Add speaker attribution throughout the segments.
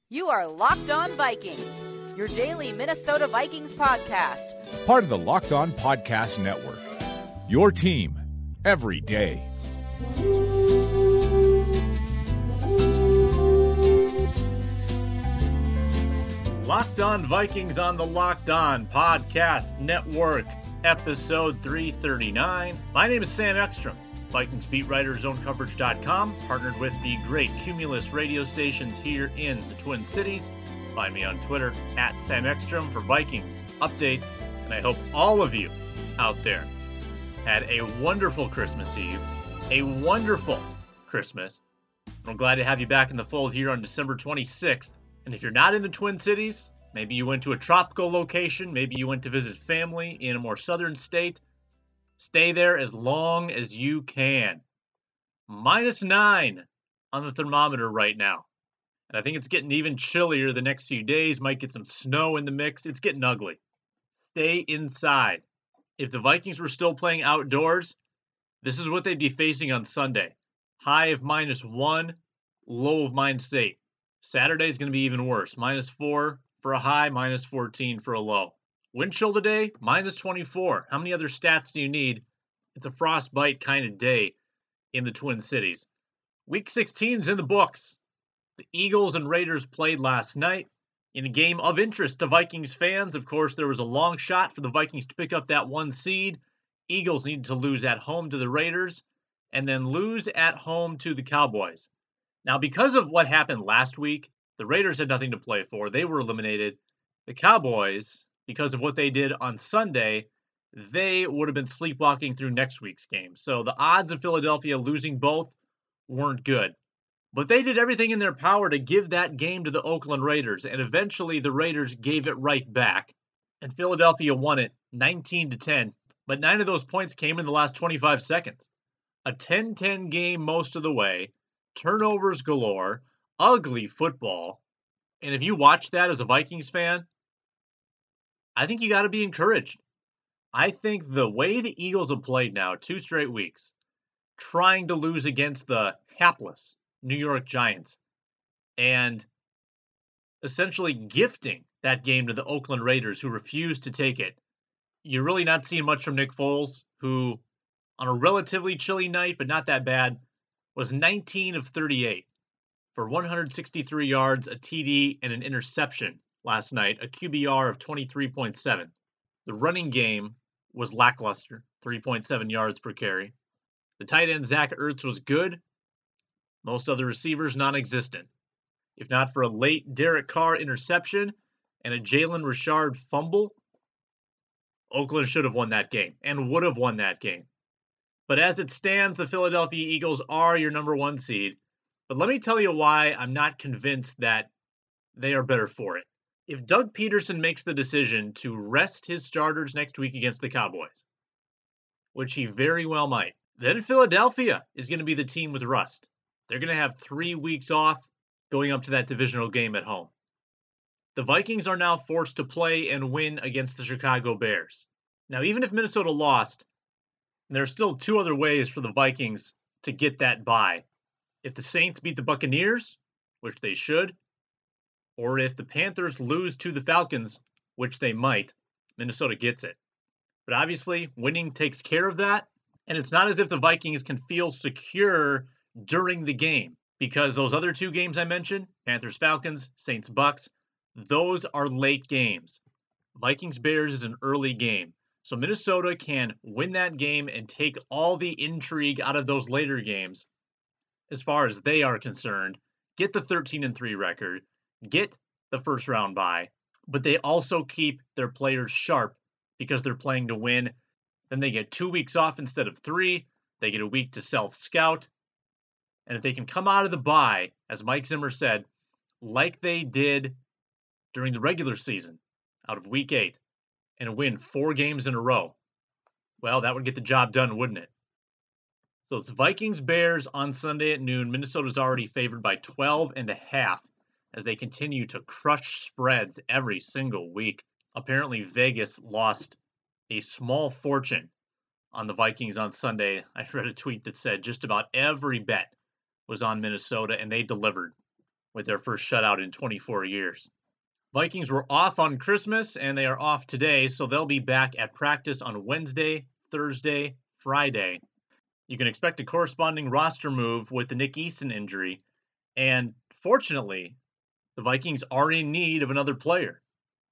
Speaker 1: You are Locked On Vikings, your daily Minnesota Vikings podcast.
Speaker 2: Part of the Locked On Podcast Network, your team every day.
Speaker 3: Locked On Vikings on the Locked On Podcast Network, episode 339. My name is Sam Ekstrom, Vikings beat writer, ZoneCoverage.com, partnered with the great Cumulus radio stations here in the Twin Cities. Find me on Twitter at Sam Ekstrom for Vikings updates, and I hope all of you out there had a wonderful Christmas Eve, a wonderful Christmas. I'm glad to have you back in the fold here on December 26th. And if you're not in the Twin Cities, maybe you went to a tropical location, maybe you went to visit family in a more southern state, stay there as long as you can. -9 on the thermometer right now. And I think it's getting even chillier the next few days. Might get some snow in the mix. It's getting ugly. Stay inside. If the Vikings were still playing outdoors, this is what they'd be facing on Sunday. High of -1, low of -8. Saturday's going to be even worse. -4 for a high, -14 for a low. Wind chill today, -24. How many other stats do you need? It's a frostbite kind of day in the Twin Cities. Week 16 is in the books. The Eagles and Raiders played last night in a game of interest to Vikings fans. Of course, there was a long shot for the Vikings to pick up that 1 seed. Eagles needed to lose at home to the Raiders and then lose at home to the Cowboys. Now, because of what happened last week, the Raiders had nothing to play for. They were eliminated. The Cowboys, because of what they did on Sunday, they would have been sleepwalking through next week's game. So the odds of Philadelphia losing both weren't good. But they did everything in their power to give that game to the Oakland Raiders, and eventually the Raiders gave it right back. And Philadelphia won it 19-10, but 9 of those points came in the last 25 seconds. A 10-10 game most of the way, turnovers galore, ugly football. And if you watch that as a Vikings fan, I think you got to be encouraged. I think the way the Eagles have played now, 2 straight weeks, trying to lose against the hapless New York Giants and essentially gifting that game to the Oakland Raiders, who refused to take it. You're really not seeing much from Nick Foles, who on a relatively chilly night, but not that bad, was 19 of 38 for 163 yards, a TD, and an interception last night, a QBR of 23.7. The running game was lackluster, 3.7 yards per carry. The tight end, Zach Ertz, was good. Most other receivers, non-existent. If not for a late Derek Carr interception and a Jalen Richard fumble, Oakland should have won that game and would have won that game. But as it stands, the Philadelphia Eagles are your number 1 seed. But let me tell you why I'm not convinced that they are better for it. If Doug Peterson makes the decision to rest his starters next week against the Cowboys, which he very well might, then Philadelphia is going to be the team with rust. They're going to have 3 weeks off going up to that divisional game at home. The Vikings are now forced to play and win against the Chicago Bears. Now, even if Minnesota lost, there are still 2 other ways for the Vikings to get that bye. If the Saints beat the Buccaneers, which they should, or if the Panthers lose to the Falcons, which they might, Minnesota gets it. But obviously, winning takes care of that, and it's not as if the Vikings can feel secure during the game, because those other 2 games I mentioned, Panthers-Falcons, Saints-Bucks, those are late games. Vikings-Bears is an early game. So Minnesota can win that game and take all the intrigue out of those later games as far as they are concerned, get the 13-3 record, get the first round bye, but they also keep their players sharp because they're playing to win. Then they get 2 weeks off instead of 3. They get a week to self-scout. And if they can come out of the bye, as Mike Zimmer said, like they did during the regular season, out of week 8, and win 4 games in a row, well, that would get the job done, wouldn't it? So it's Vikings-Bears on Sunday at noon. Minnesota's already favored by 12.5 as they continue to crush spreads every single week. Apparently, Vegas lost a small fortune on the Vikings on Sunday. I read a tweet that said just about every bet was on Minnesota, and they delivered. with their first shutout in 24 years. Vikings were off on Christmas, and they are off today, so they'll be back at practice on Wednesday, Thursday, Friday. You can expect a corresponding roster move with the Nick Easton injury, and fortunately, the Vikings are in need of another player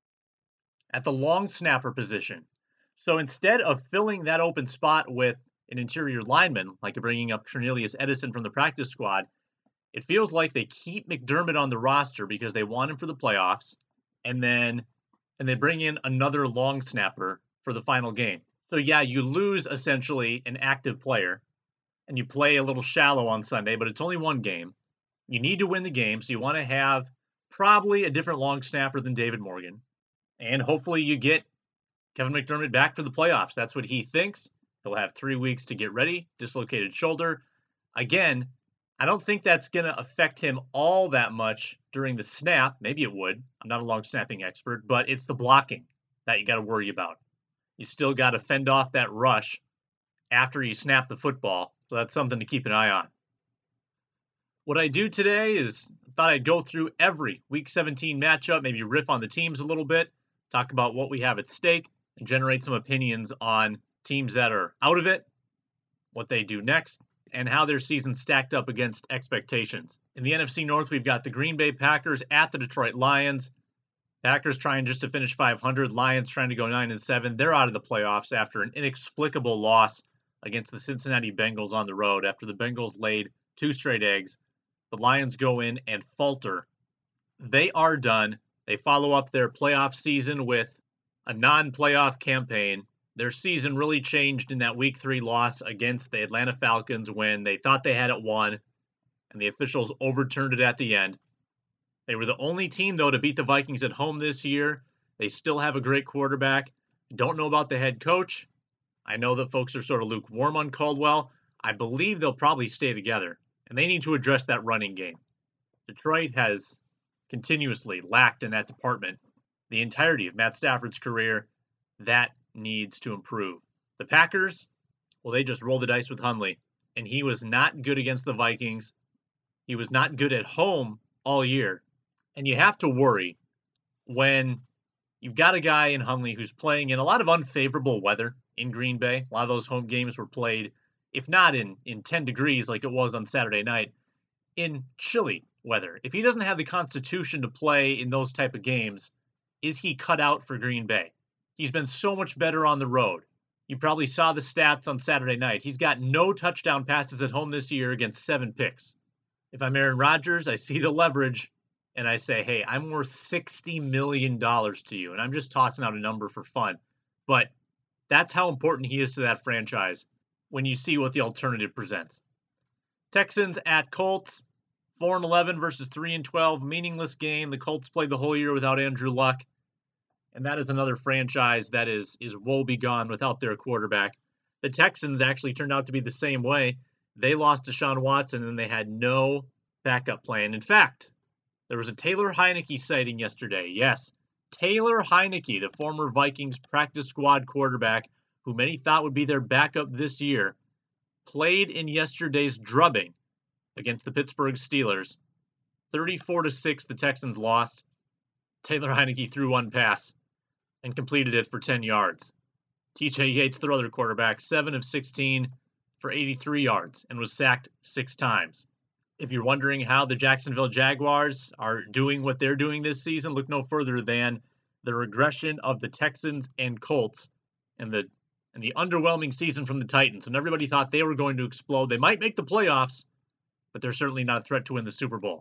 Speaker 3: at the long snapper position. So instead of filling that open spot with an interior lineman, like bringing up Cornelius Edison from the practice squad, it feels like they keep McDermott on the roster because they want him for the playoffs, and they bring in another long snapper for the final game. So yeah, you lose essentially an active player, and you play a little shallow on Sunday, but it's only one game. You need to win the game, so you want to have probably a different long snapper than David Morgan. And hopefully you get Kevin McDermott back for the playoffs. That's what he thinks. He'll have 3 weeks to get ready, dislocated shoulder. Again, I don't think that's going to affect him all that much during the snap. Maybe it would. I'm not a long snapping expert, but it's the blocking that you got to worry about. You still got to fend off that rush after you snap the football. So that's something to keep an eye on. What I do today is thought I'd go through every Week 17 matchup, maybe riff on the teams a little bit, talk about what we have at stake, and generate some opinions on teams that are out of it, what they do next, and how their season stacked up against expectations. In the NFC North, we've got the Green Bay Packers at the Detroit Lions. Packers trying just to finish 500, Lions trying to go 9-7. They're out of the playoffs after an inexplicable loss against the Cincinnati Bengals on the road. After the Bengals laid 2 straight eggs, the Lions go in and falter. They are done. They follow up their playoff season with a non-playoff campaign. Their season really changed in that Week 3 loss against the Atlanta Falcons when they thought they had it won, and the officials overturned it at the end. They were the only team, though, to beat the Vikings at home this year. They still have a great quarterback. Don't know about the head coach. I know that folks are sort of lukewarm on Caldwell. I believe they'll probably stay together, and they need to address that running game. Detroit has continuously lacked in that department the entirety of Matt Stafford's career. That needs to improve. The Packers, well, they just rolled the dice with Hundley, and he was not good against the Vikings. He was not good at home all year. And you have to worry when you've got a guy in Hundley who's playing in a lot of unfavorable weather in Green Bay. A lot of those home games were played, if not in 10 degrees like it was on Saturday night, in chilly weather. If he doesn't have the constitution to play in those type of games, is he cut out for Green Bay? He's been so much better on the road. You probably saw the stats on Saturday night. He's got no touchdown passes at home this year against 7 picks. If I'm Aaron Rodgers, I see the leverage, and I say, hey, I'm worth $60 million to you. And I'm just tossing out a number for fun. But that's how important he is to that franchise when you see what the alternative presents. Texans at Colts, 4-11 versus 3-12, meaningless game. The Colts played the whole year without Andrew Luck. And that is another franchise that is woebegone without their quarterback. The Texans actually turned out to be the same way. They lost to Deshaun Watson, and they had no backup plan. In fact, there was a Taylor Heineke sighting yesterday. Yes, Taylor Heineke, the former Vikings practice squad quarterback, who many thought would be their backup this year, played in yesterday's drubbing against the Pittsburgh Steelers. 34-6, the Texans lost. Taylor Heineke threw one pass and completed it for 10 yards. TJ Yates, their other quarterback, 7 of 16 for 83 yards and was sacked 6 times. If you're wondering how the Jacksonville Jaguars are doing what they're doing this season, look no further than the regression of the Texans and Colts and the underwhelming season from the Titans. When everybody thought they were going to explode, they might make the playoffs, but they're certainly not a threat to win the Super Bowl.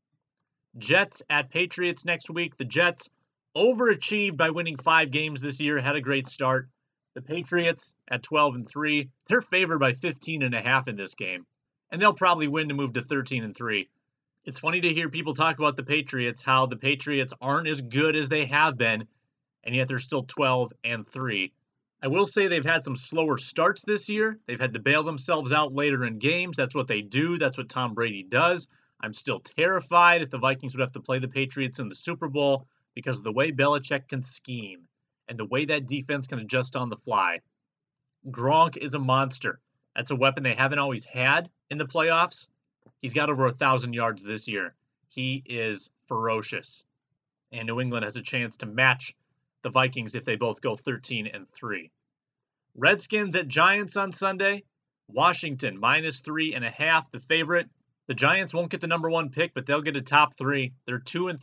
Speaker 3: Jets at Patriots next week. The Jets overachieved by winning 5 games this year, had a great start. The Patriots at 12-3, they're favored by 15.5 in this game, and they'll probably win to move to 13-3. It's funny to hear people talk about the Patriots, how the Patriots aren't as good as they have been, and yet they're still 12-3. I will say they've had some slower starts this year. They've had to bail themselves out later in games. That's what they do. That's what Tom Brady does. I'm still terrified if the Vikings would have to play the Patriots in the Super Bowl because of the way Belichick can scheme and the way that defense can adjust on the fly. Gronk is a monster. That's a weapon they haven't always had in the playoffs. He's got over 1,000 yards this year. He is ferocious. And New England has a chance to match the Vikings if they both go 13-3. Redskins at Giants on Sunday. Washington -3.5, the favorite. The Giants won't get the number 1 pick, but they'll get a top 3. They're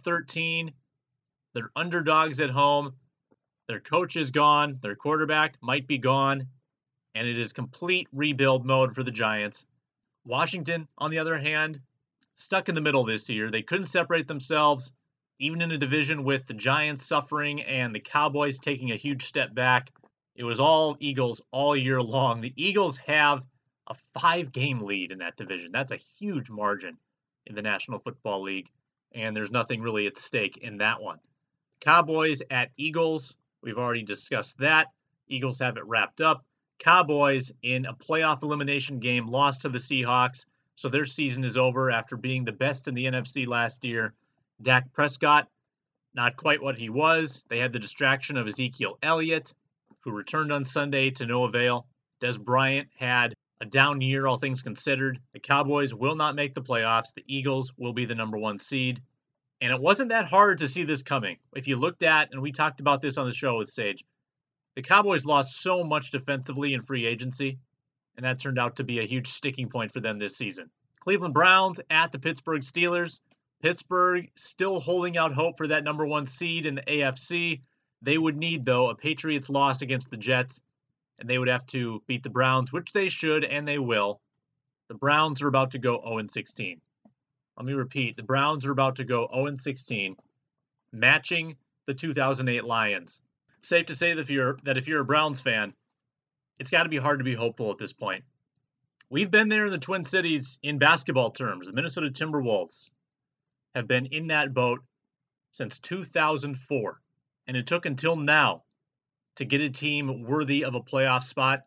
Speaker 3: 2-13. They're underdogs at home. Their coach is gone. Their quarterback might be gone. And it is complete rebuild mode for the Giants. Washington, on the other hand, stuck in the middle this year. They couldn't separate themselves, even in a division with the Giants suffering and the Cowboys taking a huge step back. It was all Eagles all year long. The Eagles have a 5-game lead in that division. That's a huge margin in the National Football League, and there's nothing really at stake in that one. Cowboys at Eagles, we've already discussed that. Eagles have it wrapped up. Cowboys in a playoff elimination game lost to the Seahawks, so their season is over after being the best in the NFC last year. Dak Prescott, not quite what he was. They had the distraction of Ezekiel Elliott, who returned on Sunday to no avail. Des Bryant had a down year, all things considered. The Cowboys will not make the playoffs. The Eagles will be the number 1 seed. And it wasn't that hard to see this coming. If you looked at, and we talked about this on the show with Sage, the Cowboys lost so much defensively in free agency, and that turned out to be a huge sticking point for them this season. Cleveland Browns at the Pittsburgh Steelers. Pittsburgh still holding out hope for that number 1 seed in the AFC. They would need, though, a Patriots loss against the Jets, and they would have to beat the Browns, which they should, and they will. The Browns are about to go 0-16. Let me repeat, the Browns are about to go 0-16, matching the 2008 Lions. Safe to say that if you're a Browns fan, it's got to be hard to be hopeful at this point. We've been there in the Twin Cities in basketball terms. The Minnesota Timberwolves have been in that boat since 2004. And it took until now to get a team worthy of a playoff spot.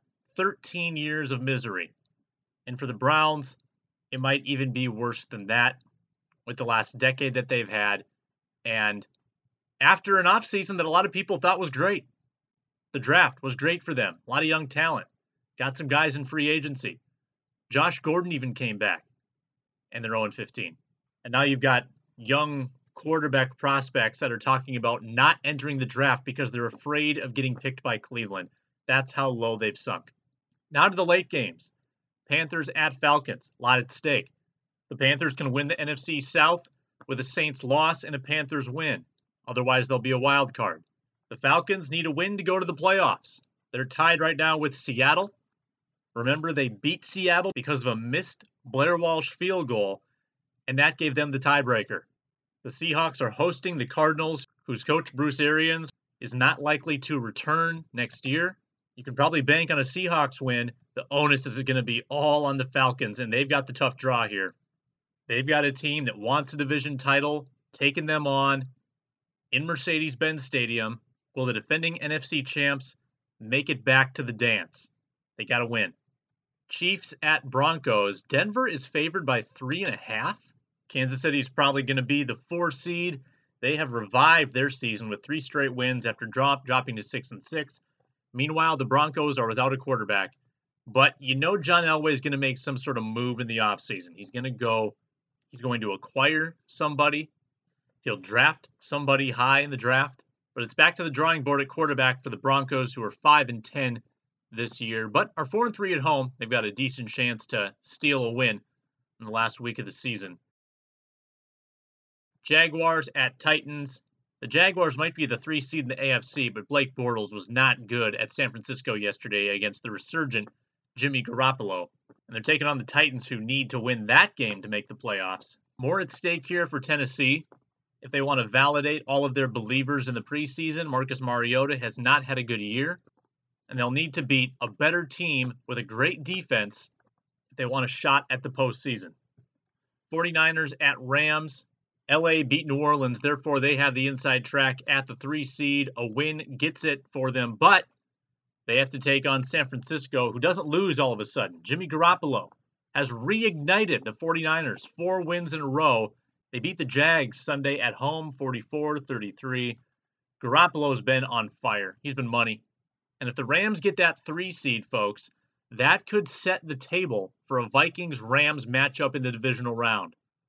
Speaker 3: 13 years of misery. And for the Browns, it might even be worse than that with the last decade that they've had. And after an offseason that a lot of people thought was great. The draft was great for them. A lot of young talent. Got some guys in free agency. Josh Gordon even came back. And they're 0-15. And now you've got young quarterback prospects that are talking about not entering the draft because they're afraid of getting picked by Cleveland. That's how low they've sunk. Now to the late games. Panthers at Falcons. A lot at stake. The Panthers can win the NFC South with a Saints loss and a Panthers win. Otherwise, they'll be a wild card. The Falcons need a win to go to the playoffs. They're tied right now with Seattle. Remember, they beat Seattle because of a missed Blair Walsh field goal, and that gave them the tiebreaker. The Seahawks are hosting the Cardinals, whose coach Bruce Arians is not likely to return next year. You can probably bank on a Seahawks win. The onus is going to be all on the Falcons, and they've got the tough draw here. They've got a team that wants a division title, taking them on in Mercedes-Benz Stadium. Will the defending NFC champs make it back to the dance? They got to win. Chiefs at Broncos. Denver is favored by 3.5. Kansas City is probably going to be the 4 seed. They have revived their season with 3 straight wins after dropping to 6-6. Meanwhile, the Broncos are without a quarterback. But you know John Elway is going to make some sort of move in the offseason. He's going to acquire somebody. He'll draft somebody high in the draft. But it's back to the drawing board at quarterback for the Broncos, who are 5-10 this year, but are 4-3 at home. They've got a decent chance to steal a win in the last week of the season. Jaguars at Titans. The Jaguars might be the 3 seed in the AFC, but Blake Bortles was not good at San Francisco yesterday against the resurgent Jimmy Garoppolo. And they're taking on the Titans, who need to win that game to make the playoffs. More at stake here for Tennessee. If they want to validate all of their believers in the preseason, Marcus Mariota has not had a good year. And they'll need to beat a better team with a great defense if they want a shot at the postseason. 49ers at Rams. LA beat New Orleans, therefore they have the inside track at the 3 seed. A win gets it for them, but they have to take on San Francisco, who doesn't lose all of a sudden. Jimmy Garoppolo has reignited the 49ers, 4 wins in a row. They beat the Jags Sunday at home, 44-33. Garoppolo's been on fire. He's been money. And if the Rams get that 3 seed, folks, that could set the table for a Vikings-Rams matchup in the divisional round.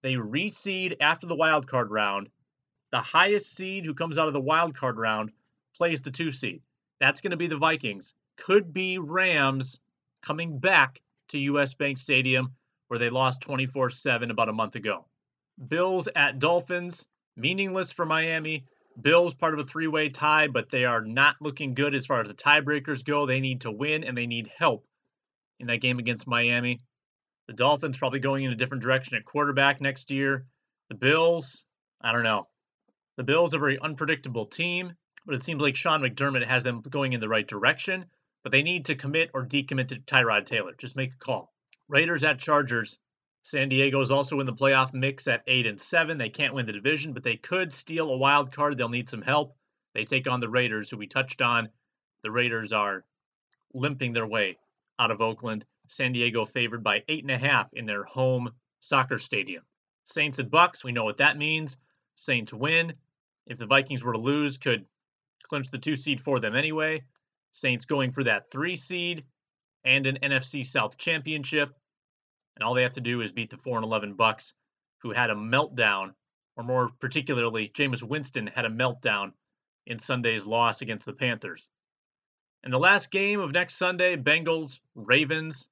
Speaker 3: They reseed after the wild card round. The highest seed who comes out of the wild card round plays the 2 seed. That's going to be the Vikings. Could be Rams coming back to US Bank Stadium where they lost 24-7 about a month ago. Bills at Dolphins, meaningless for Miami. Bills part of a 3-way tie, but they are not looking good as far as the tiebreakers go. They need to win, and they need help in that game against Miami. The Dolphins probably going in a different direction at quarterback next year. The Bills, I don't know. The Bills are a very unpredictable team, but it seems like Sean McDermott has them going in the right direction, but they need to commit or decommit to Tyrod Taylor. Just make a call. Raiders at Chargers. San Diego is also in the playoff mix at 8-7. They can't win the division, but they could steal a wild card. They'll need some help. They take on the Raiders, who we touched on. The Raiders are limping their way out of Oakland. San Diego favored by 8.5 in their home soccer stadium. Saints and Bucks, we know what that means. Saints win. If the Vikings were to lose, could clinch the 2 seed for them anyway. Saints going for that 3 seed and an NFC South championship. And all they have to do is beat the 4-11 Bucks, who had a meltdown, or more particularly, Jameis Winston had a meltdown in Sunday's loss against the Panthers. And the last game of next Sunday, Bengals, Ravens,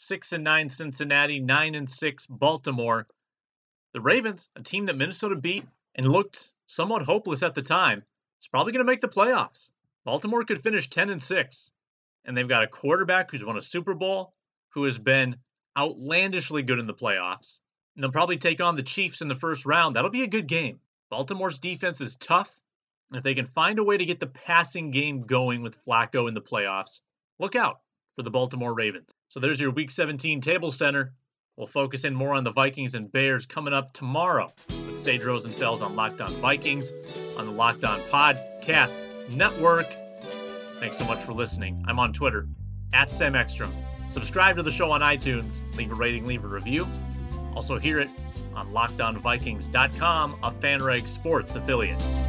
Speaker 3: 6-9 Cincinnati, 9-6 Baltimore. The Ravens, a team that Minnesota beat and looked somewhat hopeless at the time, is probably going to make the playoffs. Baltimore could finish 10-6, and they've got a quarterback who's won a Super Bowl, who has been outlandishly good in the playoffs, and they'll probably take on the Chiefs in the first round. That'll be a good game. Baltimore's defense is tough, and if they can find a way to get the passing game going with Flacco in the playoffs, look out for the Baltimore Ravens. So there's your Week 17 table center. We'll focus in more on the Vikings and Bears coming up tomorrow with Sage Rosenfeld on Locked On Vikings on the Locked On Podcast Network. Thanks so much for listening. I'm on Twitter, @Sam Ekstrom. Subscribe to the show on iTunes, leave a rating, leave a review. Also hear it on LockedOnVikings.com, a FanRag Sports affiliate.